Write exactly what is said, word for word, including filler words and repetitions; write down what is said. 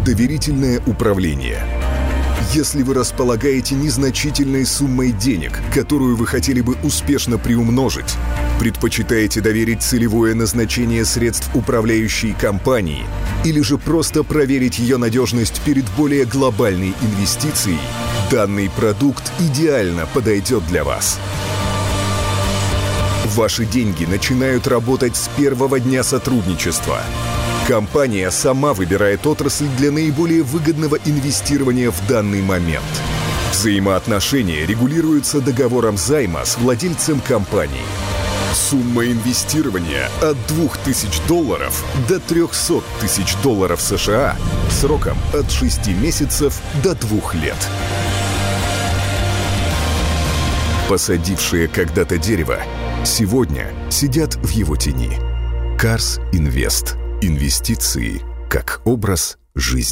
Доверительное управление. Если вы располагаете незначительной суммой денег, которую вы хотели бы успешно приумножить, предпочитаете доверить целевое назначение средств управляющей компании или же просто проверить ее надежность перед более глобальной инвестицией, данный продукт идеально подойдет для вас. Ваши деньги начинают работать с первого дня сотрудничества. Компания сама выбирает отрасль для наиболее выгодного инвестирования в данный момент. Взаимоотношения регулируются договором займа с владельцем компании. Сумма инвестирования от двух тысяч долларов до трехсот тысяч долларов США сроком от шести месяцев до двух лет. Посадившие когда-то дерево сегодня сидят в его тени. Cars Invest. Инвестиции как образ жизни.